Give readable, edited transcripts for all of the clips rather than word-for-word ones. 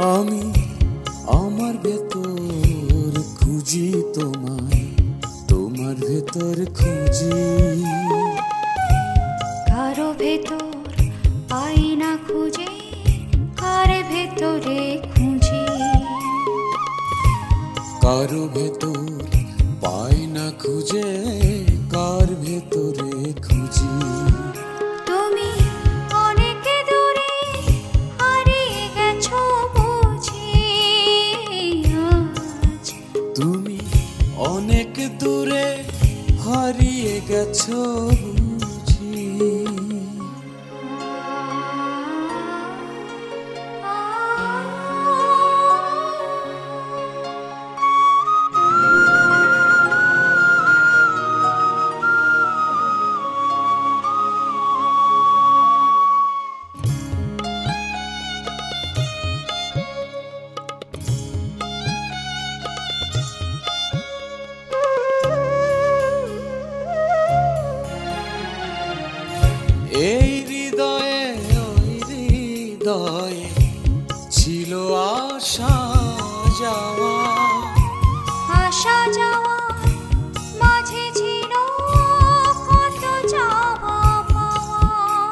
আমি আমার ভেতর খুঁজি তোমায়, তোমার ভেতর খুঁজি। কারো ভেতর পাই না খুঁজে, কার ভেতরে খুঁজি। কারো ভেতর পাই না খুঁজে, কার ভেতরে খুঁজি। তুমি অনেক দূরে হারিয়ে গেছো বুঝি আজ। তুমি অনেক দূরে হারিয়ে গেছো বুঝি। এই হৃদয়ে ওই হৃদয়ে ছিল আসা যাওয়া, আসা যাওয়া মাঝে ছিল কত যাওয়া পাওয়া।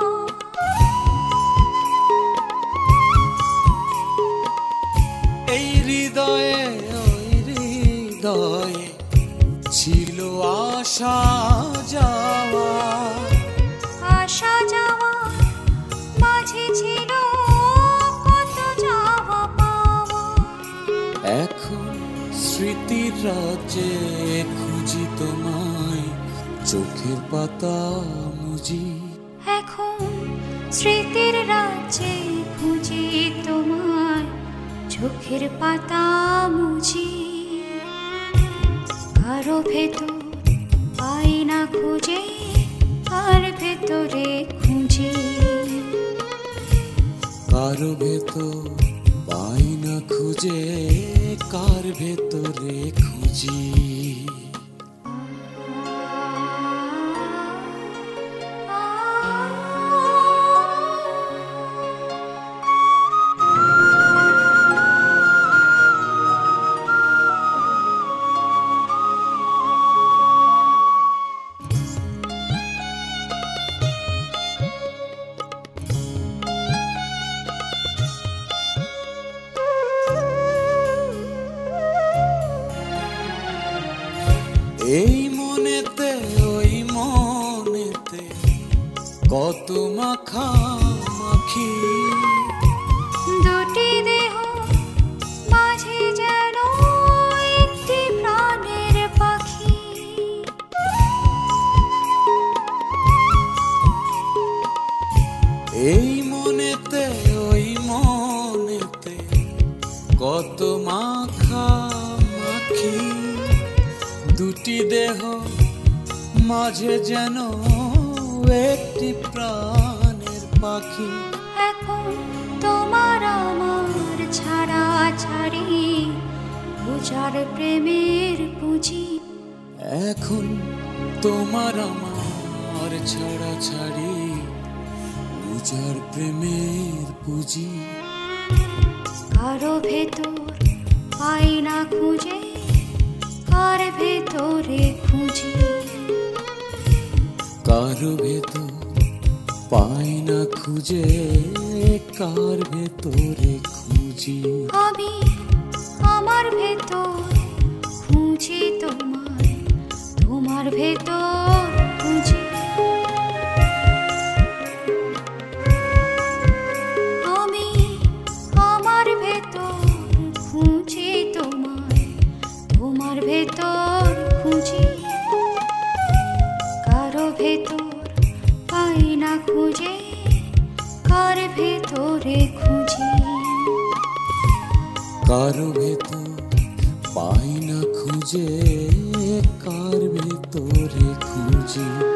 এই হৃদয়ে ওই হৃদয়ে ছিল আসা যাওয়া, আসা যাওয়া মাঝে ছিল কত যাওয়া পাওয়া। এখন স্মৃতির রাজ্যে খুঁজি তোমায়, চোখের পাতা মুজি। এখন স্মৃতির রাজ্যে খুঁজি তোমায়, চোখের পাতা মুজি। কারো ভেতর পাই না খুঁজে, কার ভেতরে খুঁজি। কারো ভেতর পাই না খুঁজে, কার ভেতরে খুঁজি। এই মনেতে ওই মনেতে কত মাখামাখি, দুটি দেহ মাঝে যেন একটি প্রাণের পাখি। এই মনেতে ওই মনেতে কত মাখামাখি, দুটি দেহ মাঝে যেন একটি প্রাণের পাখি। এখন তোমার আমার ছাড়া ছাড়ি, বুঝার প্রেমের পুঁজি। এখন তোমার আমার ছাড়া ছাড়ি, বুঝার প্রেমের পুঁজি। কারো ভেতর পাই না খুঁজে, কার ভেতরে খুঁজি। কারো ভেতর পাই না খুঁজে, কার ভেতরে খুঁজি। আমি আমার ভেতর খুঁজি তোমায়, তোমার ভেতর খুঁজি। আমি আমার ভেতর খুঁজি তোমায়, তোমার ভেতর খুঁজি। কারো ভেতর পাই না খুঁজে, কার ভেতরে খুঁজি। কারো ভেতর পাই না খুঁজে, কার ভেতরে খুঁজি।